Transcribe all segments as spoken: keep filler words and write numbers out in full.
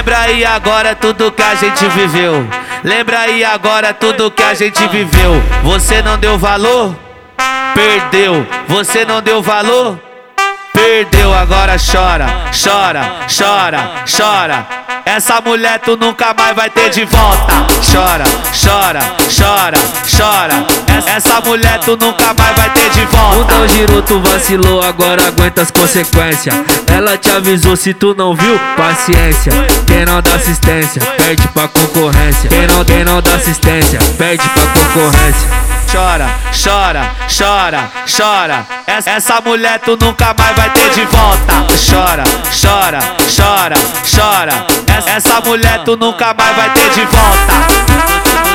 Lembra aí agora tudo que a gente viveu. Lembra aí agora tudo que a gente viveu. Você não deu valor? Perdeu. Você não deu valor? Perdeu. Agora chora, chora, chora, chora. Essa mulher tu nunca mais vai ter de volta. Chora, chora, chora, chora. Essa mulher tu nunca mais vai ter de volta. O Dão girou, tu vacilou, agora aguenta as consequências. Ela te avisou, se tu não viu, paciência. Quem não dá assistência, perde pra concorrência. Quem não, quem não dá assistência, perde pra concorrência. Chora, chora, chora, chora. Essa mulher tu nunca mais vai ter de volta. Chora, chora, chora, chora. Essa mulher tu nunca mais vai ter de volta.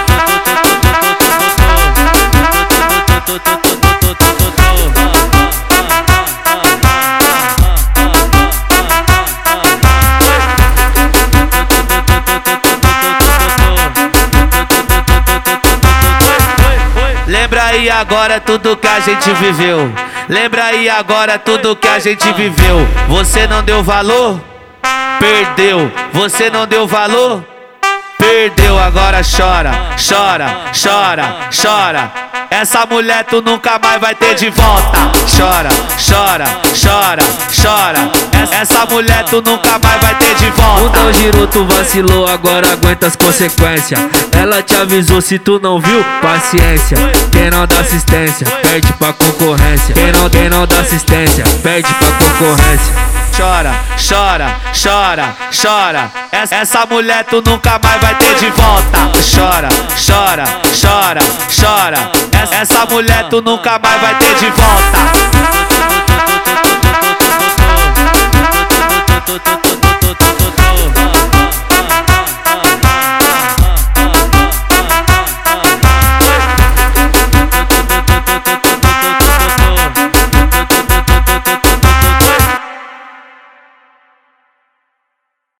Lembra aí agora tudo que a gente viveu. Lembra aí agora tudo que a gente viveu. Você não deu valor? Perdeu. Você não deu valor? Perdeu. Agora chora, chora, chora, chora. Essa mulher tu nunca mais vai ter de volta. Chora, chora, chora, chora. Essa mulher tu nunca mais vai ter de volta. O Dão girou, tu vacilou, agora aguenta as consequências. Ela te avisou, se tu não viu, paciência. Quem não dá assistência, perde pra concorrência. Quem não, quem não dá assistência, perde pra concorrência. Chora, chora, chora, chora. Essa mulher tu nunca mais vai ter de volta. Chora, chora, chora, chora. Essa mulher tu nunca mais vai ter de volta.